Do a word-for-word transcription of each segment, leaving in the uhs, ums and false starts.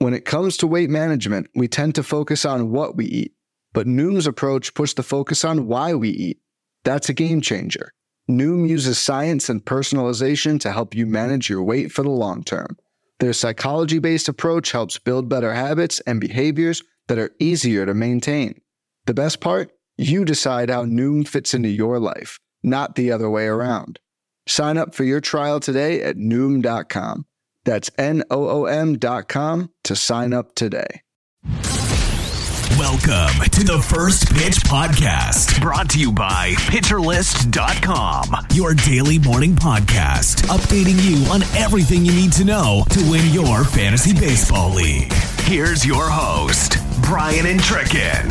When it comes to weight management, we tend to focus on what we eat, but Noom's approach puts the focus on why we eat. That's a game changer. Noom uses science and personalization to help you manage your weight for the long term. Their psychology-based approach helps build better habits and behaviors that are easier to maintain. The best part? You decide how Noom fits into your life, not the other way around. Sign up for your trial today at Noom dot com. That's N O O M dot com to sign up today. Welcome to the First Pitch Podcast, brought to you by Pitcher List dot com, your daily morning podcast, updating you on everything you need to know to win your fantasy baseball league. Here's your host, Brian Entrekin.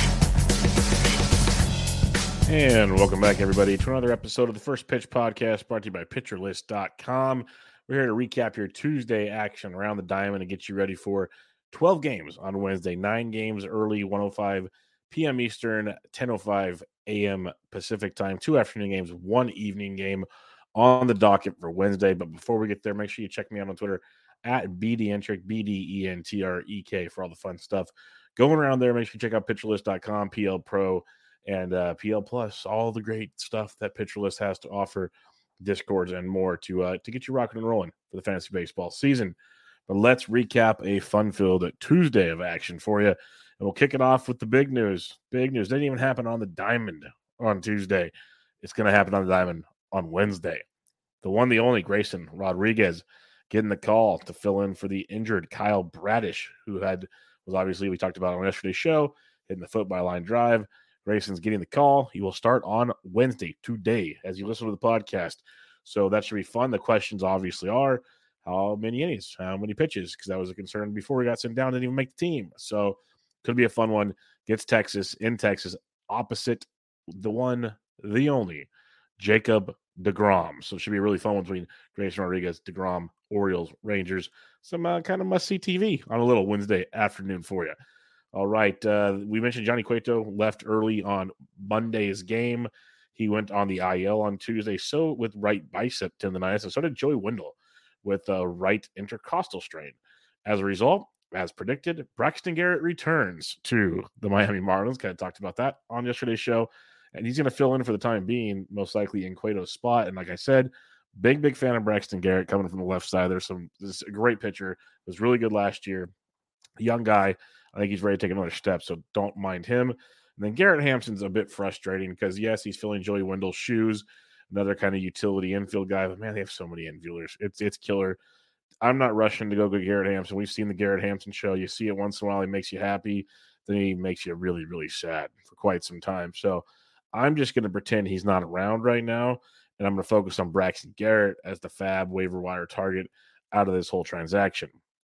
And welcome back, everybody, to another episode of the First Pitch Podcast, brought to you by Pitcher List dot com. We're here to recap your Tuesday action around the diamond and get you ready for twelve games on Wednesday, nine games early, one oh five p.m. Eastern, ten oh five a.m. Pacific time, two afternoon games, one evening game on the docket for Wednesday. But before we get there, make sure you check me out on Twitter at BDentrek, B D E N T R E K for all the fun stuff going around there. Make sure you check out Pitcher List dot com, P L Pro, and uh, P L Plus, all the great stuff that Pitcher List has to offer, Discords and more to uh, to get you rocking and rolling for the fantasy baseball season. But let's recap a fun-filled Tuesday of action for you. And we'll kick it off with the big news. Big news. Didn't even happen on the diamond on Tuesday. It's going to happen on the diamond on Wednesday. The one, the only, Grayson Rodriguez getting the call to fill in for the injured Kyle Bradish, who had was obviously, we talked about on yesterday's show, hitting the foot by line drive. Grayson's getting the call. He will start on Wednesday, today, as you listen to the podcast. So that should be fun. The questions obviously are, how many innings, how many pitches? Because that was a concern before he got sent down, didn't even make the team. So could be a fun one. Gets Texas, in Texas, opposite the one, the only, Jacob deGrom. So it should be a really fun one between Grayson Rodriguez, deGrom, Orioles, Rangers. Some uh, kind of must-see T V on a little Wednesday afternoon for you. All right. Uh, we mentioned Johnny Cueto left early on Monday's game. He went on the I L on Tuesday. So with right bicep tendonitis, and so did Joey Wendle with a right intercostal strain. As a result, as predicted, Braxton Garrett returns to the Miami Marlins. Kind of talked about that on yesterday's show. And he's going to fill in for the time being, most likely in Cueto's spot. And like I said, big, big fan of Braxton Garrett coming from the left side. There's some, this is a great pitcher. Was really good last year. Young guy. I think he's ready to take another step, so don't mind him. And then Garrett Hampson's a bit frustrating because, yes, he's filling Joey Wendle's shoes, another kind of utility infield guy. But, man, they have so many infielders. It's it's killer. I'm not rushing to go get Garrett Hampson. We've seen the Garrett Hampson show. You see it once in a while. He makes you happy. Then he makes you really, really sad for quite some time. So I'm just going to pretend he's not around right now, and I'm going to focus on Braxton Garrett as the fab waiver wire target out of this whole transaction.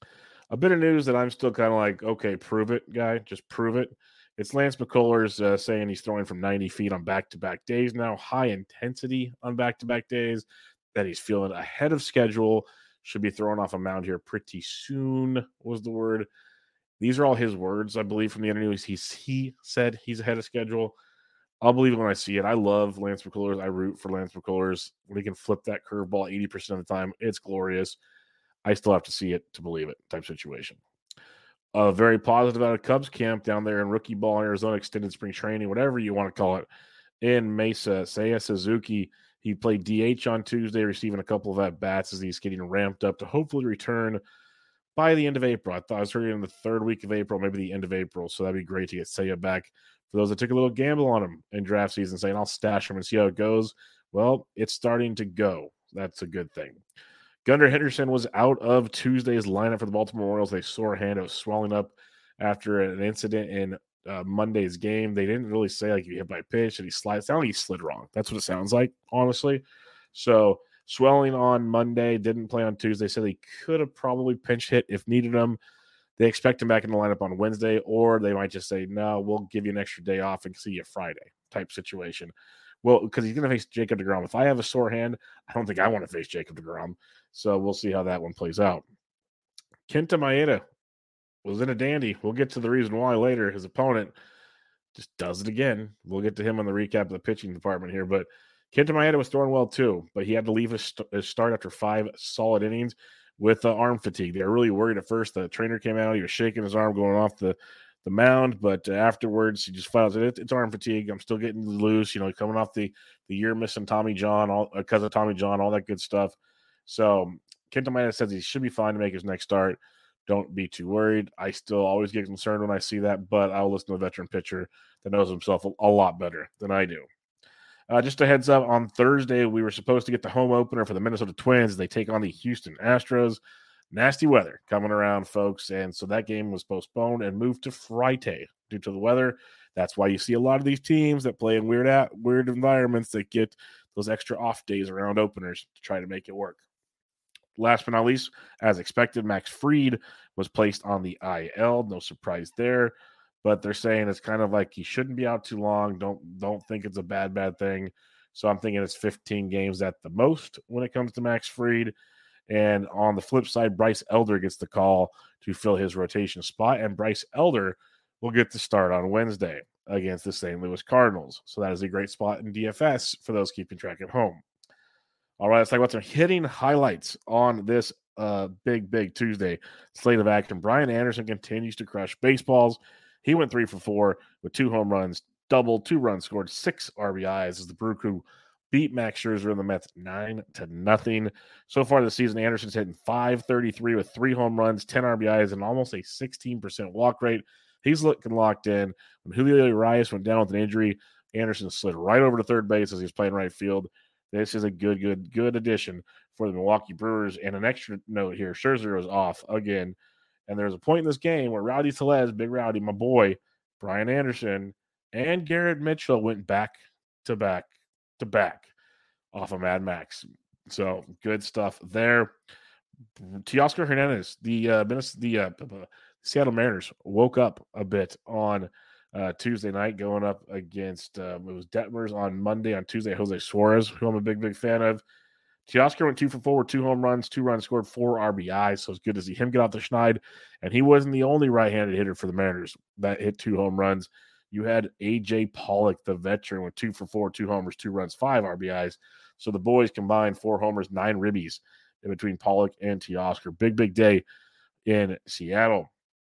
A bit of news that I'm still kind of like, okay, prove it, guy. Just prove it. It's Lance McCullers uh, saying he's throwing from ninety feet on back-to-back days now, high intensity on back-to-back days, that he's feeling ahead of schedule, should be throwing off a mound here pretty soon was the word. These are all his words, I believe, from the interviews. He's, he said he's ahead of schedule. I'll believe it when I see it. I love Lance McCullers. I root for Lance McCullers. When he can flip that curveball eighty percent of the time, it's glorious. I still have to see it to believe it type situation. Uh, very positive out of Cubs camp down there in rookie ball in Arizona, extended spring training, whatever you want to call it, in Mesa. Seiya Suzuki, he played D H on Tuesday, receiving a couple of at-bats as he's getting ramped up to hopefully return by the end of April. I thought I was hearing in the third week of April, maybe the end of April, so that'd be great to get Seiya back. For those that took a little gamble on him in draft season, saying, I'll stash him and see how it goes, well, it's starting to go. That's a good thing. Gunnar Henderson was out of Tuesday's lineup for the Baltimore Orioles. They sore hand. It was swelling up after an incident in uh, Monday's game. They didn't really say, like, he hit by pitch and he slid. It sounded like he slid wrong. That's what it sounds like, honestly. So, swelling on Monday, didn't play on Tuesday. Said he could have probably pinch hit if needed him. They expect him back in the lineup on Wednesday, or they might just say, no, we'll give you an extra day off and see you Friday type situation. Well, because he's going to face Jacob deGrom. If I have a sore hand, I don't think I want to face Jacob deGrom. So we'll see how that one plays out. Kenta Maeda was in a dandy. We'll get to the reason why later. His opponent just does it again. We'll get to him on the recap of the pitching department here. But Kenta Maeda was throwing well too, but he had to leave his, st- his start after five solid innings with uh, arm fatigue. They were really worried at first. The trainer came out. He was shaking his arm going off the, the mound, but uh, afterwards he just felt it. It's arm fatigue. I'm still getting loose, you know, coming off the, the year missing Tommy John, all because of Tommy John, all that good stuff. So Kenta Maeda says he should be fine to make his next start. Don't be too worried. I still always get concerned when I see that, but I'll listen to a veteran pitcher that knows himself a, a lot better than I do. Uh, just a heads up, on Thursday, we were supposed to get the home opener for the Minnesota Twins. They take on the Houston Astros. Nasty weather coming around, folks, and so that game was postponed and moved to Friday due to the weather. That's why you see a lot of these teams that play in weird at, weird environments that get those extra off days around openers to try to make it work. Last but not least, as expected, Max Fried was placed on the I L. No surprise there. But they're saying it's kind of like he shouldn't be out too long. Don't don't think it's a bad, bad thing. So I'm thinking it's fifteen games at the most when it comes to Max Fried. And on the flip side, Bryce Elder gets the call to fill his rotation spot. And Bryce Elder will get the start on Wednesday against the Saint Louis Cardinals. So that is a great spot in D F S for those keeping track at home. All right, let's talk about some hitting highlights on this uh, big, big Tuesday slate of action. Brian Anderson continues to crush baseballs. He went three for four with two home runs, double, two runs scored, six R B Is as the Brew Crew beat Max Scherzer and the Mets nine to nothing. So far this season, Anderson's hitting five thirty-three with three home runs, ten R B Is, and almost a sixteen percent walk rate. He's looking locked in. When Julio Urias went down with an injury, Anderson slid right over to third base as he's playing right field. This is a good, good, good addition for the Milwaukee Brewers. And an extra note here, Scherzer was off again. And there was a point in this game where Rowdy Tellez, Big Rowdy, my boy, Brian Anderson, and Garrett Mitchell went back to back to back off of Mad Max. So good stuff there. Teoscar Hernandez, the uh, the uh, Seattle Mariners woke up a bit on uh, Tuesday night, going up against uh, it was Detmers on Monday. On Tuesday, Jose Suarez, who I'm a big, big fan of. Teoscar went two for four with two home runs, two runs scored, four R B Is. So it's good to see him get off the schneid. And he wasn't the only right-handed hitter for the Mariners that hit two home runs. You had A J Pollock, the veteran, with two for four, two homers, two runs, five R B Is. So the boys combined four homers, nine ribbies in between Pollock and Teoscar. Big, big day in Seattle.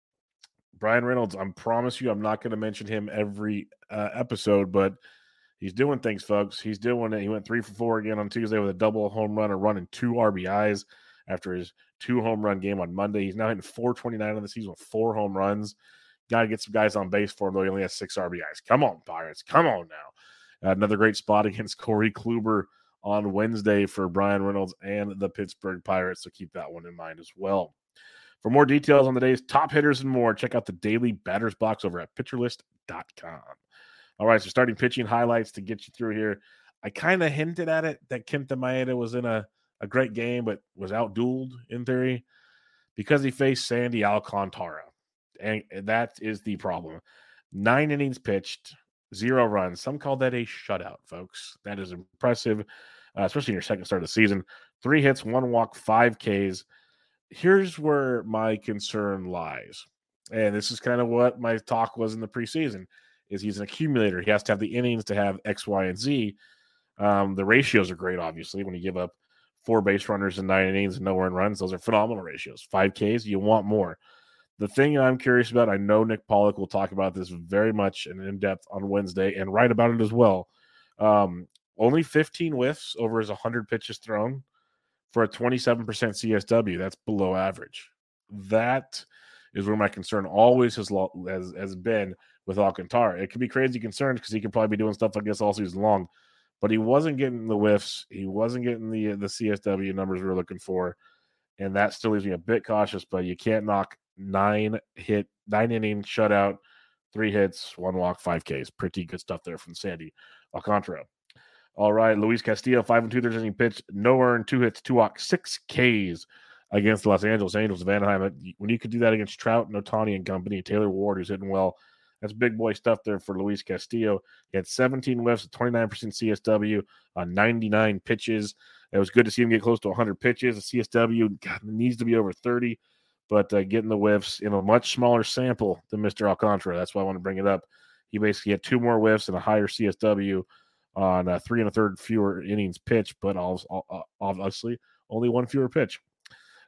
Brian Reynolds, I promise you I'm not going to mention him every uh, episode, but he's doing things, folks. He's doing it. He went three for four again on Tuesday with a double home run, a run, and two R B Is after his two home run game on Monday. He's now hitting four twenty-nine on the season with four home runs. Got to get some guys on base for him, though. He only has six R B Is. Come on, Pirates. Come on now. Uh, another great spot against Corey Kluber on Wednesday for Brian Reynolds and the Pittsburgh Pirates, so keep that one in mind as well. For more details on the day's top hitters and more, check out the daily batters box over at pitcher list dot com. All right, so starting pitching highlights to get you through here. I kind of hinted at it that Kenta Maeda was in a, a great game, but was outdueled in theory because he faced Sandy Alcantara. And that is the problem. Nine innings pitched, zero runs. Some call that a shutout, folks. That is impressive, uh, especially in your second start of the season. Three hits, one walk, five Ks. Here's where my concern lies. And this is kind of what my talk was in the preseason, is he's an accumulator. He has to have the innings to have X, Y, and Z. Um, the ratios are great, obviously. When you give up four base runners in nine innings and no earned runs, those are phenomenal ratios. Five Ks, you want more. The thing I'm curious about, I know Nick Pollock will talk about this very much and in depth on Wednesday and write about it as well. Um, only fifteen whiffs over his one hundred pitches thrown for a twenty-seven percent C S W. That's below average. That is where my concern always has, has, has been with Alcantara. It could be crazy concerns because he could probably be doing stuff like this all season long, but he wasn't getting the whiffs. He wasn't getting the, the C S W numbers we were looking for, and that still leaves me a bit cautious, but you can't knock nine hit, nine inning shutout, three hits, one walk, five Ks. Pretty good stuff there from Sandy Alcantara. All right, Luis Castillo, five and two thirds inning pitch, no earned, two hits, two walks, six Ks against the Los Angeles Angels of Anaheim. When you could do that against Trout and Ohtani and company, Taylor Ward, who's hitting well, that's big boy stuff there for Luis Castillo. He had seventeen whiffs, twenty-nine percent C S W on ninety-nine pitches. It was good to see him get close to one hundred pitches. The C S W God, needs to be over thirty, but uh, getting the whiffs in a much smaller sample than Mister Alcantara. That's why I want to bring it up. He basically had two more whiffs and a higher C S W on uh, three and a third fewer innings pitched, but obviously only one fewer pitch.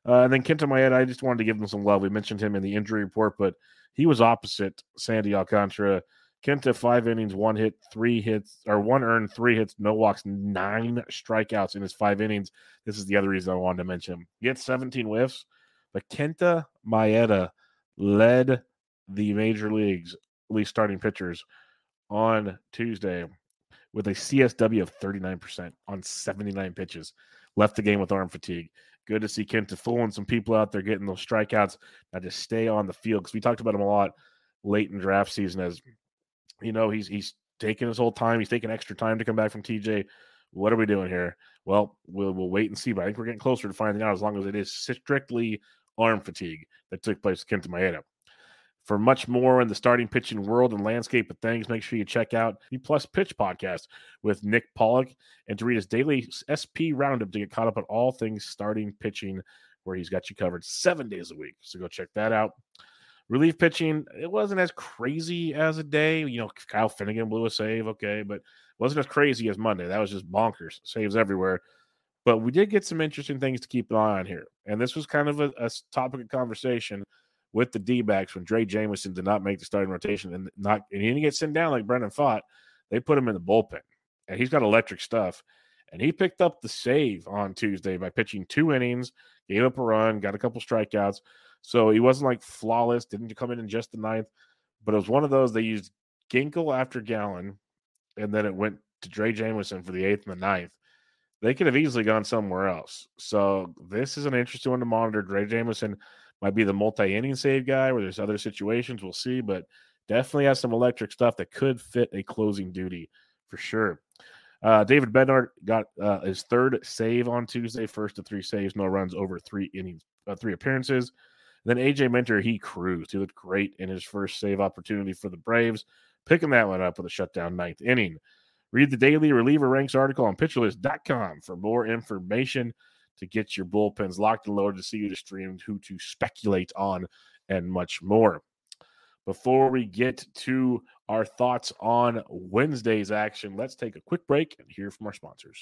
Uh, and then Kenta Maeda, I just wanted to give him some love. We mentioned him in the injury report, but he was opposite Sandy Alcantara. Kenta, five innings, one hit, three hits, or one earned, three hits, no walks, nine strikeouts in his five innings. This is the other reason I wanted to mention him. He had seventeen whiffs, but Kenta Maeda led the major leagues, at least starting pitchers, on Tuesday with a C S W of thirty-nine percent on seventy-nine pitches. Left the game with arm fatigue. Good to see Kenta fooling some people out there, getting those strikeouts. Now just stay on the field, because we talked about him a lot late in draft season as, you know, he's he's taking his whole time. He's taking extra time to come back from T J. What are we doing here? Well, we'll we'll wait and see, but I think we're getting closer to finding out, as long as it is strictly arm fatigue that took place with Kenta Maeda. For much more in the starting pitching world and landscape of things, make sure you check out the Plus Pitch podcast with Nick Pollock, and to read his daily S P roundup to get caught up on all things starting pitching, where he's got you covered seven days a week. So go check that out. Relief pitching, it wasn't as crazy as a day. You know, Kyle Finnegan blew a save, okay, but it wasn't as crazy as Monday. That was just bonkers. Saves everywhere. But we did get some interesting things to keep an eye on here. And this was kind of a, a topic of conversation with the D-backs when Drey Jameson did not make the starting rotation, and not and he didn't get sent down like Brendan Pfaadt. They put him in the bullpen, and he's got electric stuff. And he picked up the save on Tuesday by pitching two innings, gave up a run, got a couple strikeouts. So he wasn't like flawless, didn't come in in just the ninth, but it was one of those. They used Ginkel after Gallen, and then it went to Drey Jameson for the eighth and the ninth. They could have easily gone somewhere else. So this is an interesting one to monitor. Drey Jameson might be the multi-inning save guy, where there's other situations. We'll see, but definitely has some electric stuff that could fit a closing duty for sure. Uh, David Bednar got uh, his third save on Tuesday, first of three saves, no runs over three innings, uh, three appearances. And then A J Minter, he cruised. He looked great in his first save opportunity for the Braves, picking that one up with a shutdown ninth inning. Read the daily reliever ranks article on pitcher list dot com for more information to get your bullpens locked and loaded, to see who to stream, who to speculate on, and much more. Before we get to our thoughts on Wednesday's action, let's take a quick break and hear from our sponsors.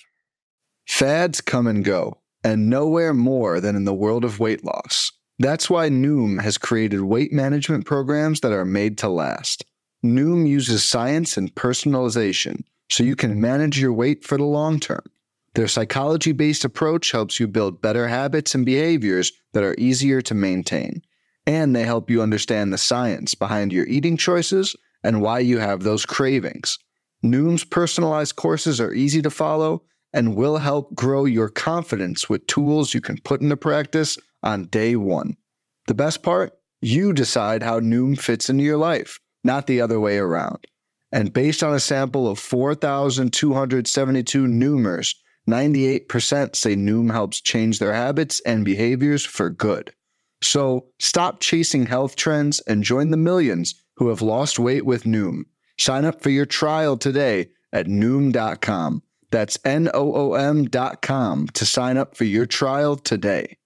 Fads come and go, and nowhere more than in the world of weight loss. That's why Noom has created weight management programs that are made to last. Noom uses science and personalization so you can manage your weight for the long term. Their psychology-based approach helps you build better habits and behaviors that are easier to maintain. And they help you understand the science behind your eating choices and why you have those cravings. Noom's personalized courses are easy to follow and will help grow your confidence with tools you can put into practice on day one. The best part? You decide how Noom fits into your life, not the other way around. And based on a sample of four thousand two hundred seventy-two Noomers, ninety-eight percent say Noom helps change their habits and behaviors for good. So stop chasing health trends and join the millions who have lost weight with Noom. Sign up for your trial today at Noom dot com. That's N O O M dot com to sign up for your trial today.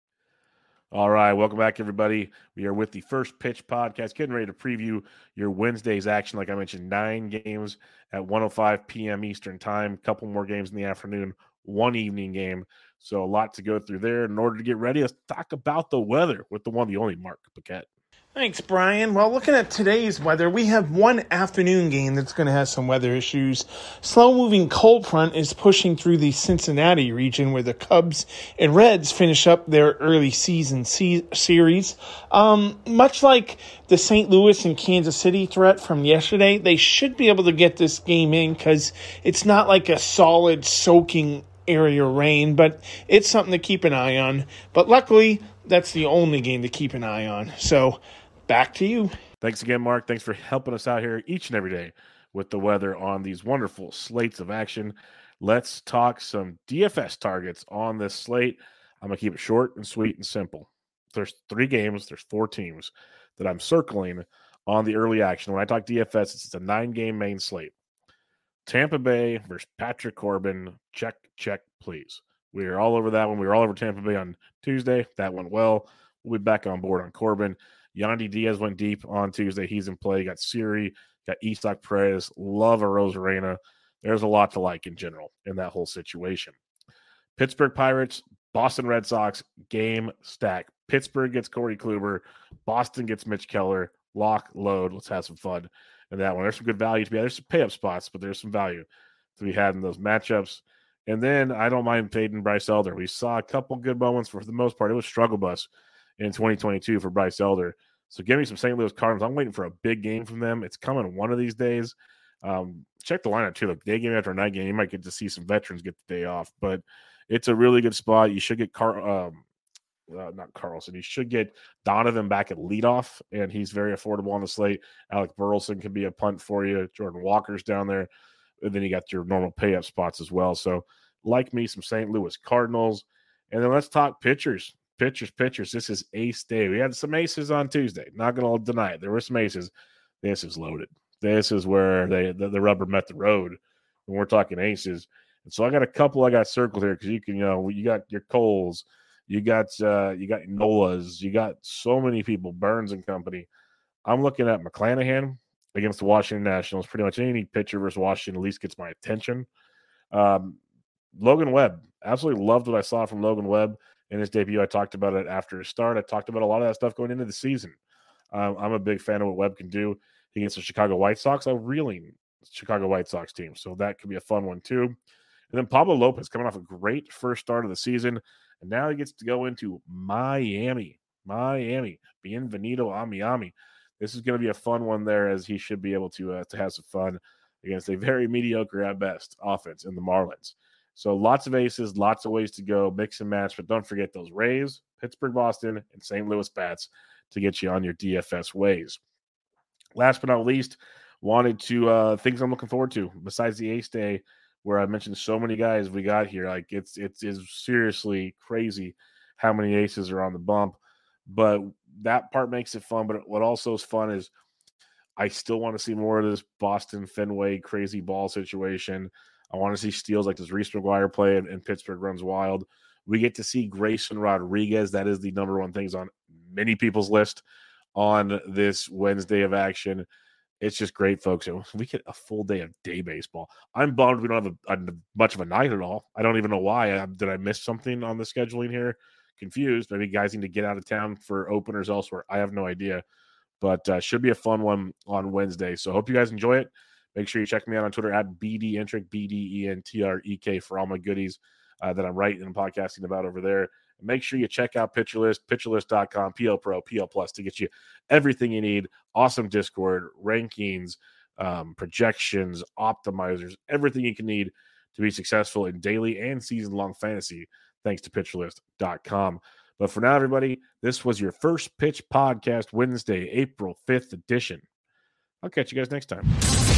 All right, welcome back, everybody. We are with the First Pitch podcast, getting ready to preview your Wednesday's action. Like I mentioned, nine games at one oh five p.m. Eastern time, a couple more games in the afternoon, one evening game. So a lot to go through there. In order to get ready, let's talk about the weather with the one, the only Mark Paquette. Thanks, Brian. Well, looking at today's weather, we have one afternoon game that's going to have some weather issues. Slow-moving cold front is pushing through the Cincinnati region, where the Cubs and Reds finish up their early season se- series. Um, much like the Saint Louis and Kansas City threat from yesterday, they should be able to get this game in, because it's not like a solid soaking area rain, but it's something to keep an eye on. But luckily, that's the only game to keep an eye on. So back to you. Thanks again, Mark. Thanks for helping us out here each and every day with the weather on these wonderful slates of action. Let's talk some D F S targets on this slate. I'm going to keep it short and sweet and simple. There's three games. There's four teams that I'm circling on the early action. When I talk D F S, it's a nine-game main slate. Tampa Bay versus Patrick Corbin. Check, check, please. We are all over that one. We were all over Tampa Bay on Tuesday. That went well. We'll be back on board on Corbin. Yandy Diaz went deep on Tuesday. He's in play. Got Siri, got Isaac Perez. Love a Rosarena. There's a lot to like in general in that whole situation. Pittsburgh Pirates, Boston Red Sox game stack. Pittsburgh gets Corey Kluber. Boston gets Mitch Keller. Lock, load. Let's have some fun in that one. There's some good value to be had. There's some pay-up spots, but there's some value to be had in those matchups. And then I don't mind fading Bryce Elder. We saw a couple good moments. For the most part, it was struggle bus in twenty twenty-two for Bryce Elder. So give me some Saint Louis Cardinals. I'm waiting for a big game from them. It's coming one of these days. Um, check the lineup too. Like day game after night game, you might get to see some veterans get the day off. But it's a really good spot. You should get Car- um, uh, not Carlson. You should get Donovan back at leadoff, and he's very affordable on the slate. Alec Burleson can be a punt for you. Jordan Walker's down there. And then you got your normal pay-up spots as well. So like me, some Saint Louis Cardinals. And then let's talk pitchers. Pitchers, pitchers. This is ace day. We had some aces on Tuesday. Not going to deny it. There were some aces. This is loaded. This is where they the, the rubber met the road when we're talking aces. And so I got a couple I got circled here because you can, you know, you got your Coles, you got uh, you got Nolas, you got so many people, Burns and company. I'm looking at McClanahan against the Washington Nationals. Pretty much any pitcher versus Washington at least gets my attention. Um, Logan Webb, absolutely loved what I saw from Logan Webb in his debut. I talked about it after his start. I talked about a lot of that stuff going into the season. Um, I'm a big fan of what Webb can do against the Chicago White Sox, a reeling Chicago White Sox team. So that could be a fun one too. And then Pablo Lopez coming off a great first start of the season. And now he gets to go into Miami. Miami. Bienvenido a Miami. This is going to be a fun one there, as he should be able to, uh, to have some fun against a very mediocre at best offense in the Marlins. So lots of aces, lots of ways to go, mix and match. But don't forget those Rays, Pittsburgh, Boston, and Saint Louis bats to get you on your D F S ways. Last but not least, wanted to uh, things I'm looking forward to besides the Ace Day, where I mentioned so many guys we got here. Like it's it's is seriously crazy how many aces are on the bump. But that part makes it fun. But what also is fun is I still want to see more of this Boston Fenway crazy ball situation. I want to see steals like this Reese McGuire play and, and Pittsburgh runs wild. We get to see Grayson Rodriguez. That is the number one things on many people's list on this Wednesday of action. It's just great, folks. We get a full day of day baseball. I'm bummed we don't have a, a, much of a night at all. I don't even know why. I, did I miss something on the scheduling here? Confused. Maybe guys need to get out of town for openers elsewhere. I have no idea. But uh, should be a fun one on Wednesday. So hope you guys enjoy it. Make sure you check me out on Twitter at B D Entrek, B D E N T R E K for all my goodies uh, that I'm writing and podcasting about over there. And make sure you check out Pitcher List, pitcher list dot com, P L Pro, P L Plus to get you everything you need. Awesome Discord, rankings, um, projections, optimizers, everything you can need to be successful in daily and season-long fantasy, thanks to pitcher list dot com. But for now, everybody, this was your First Pitch Podcast, Wednesday, April fifth edition. I'll catch you guys next time.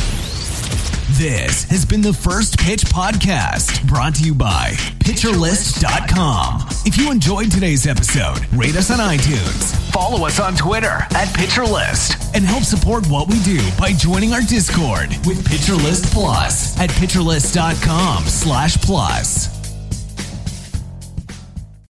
This has been the First Pitch Podcast, brought to you by pitcher list dot com. If you enjoyed today's episode, rate us on iTunes, follow us on Twitter at PitcherList, and help support what we do by joining our Discord with PitcherList Plus at pitcher list dot com slash plus.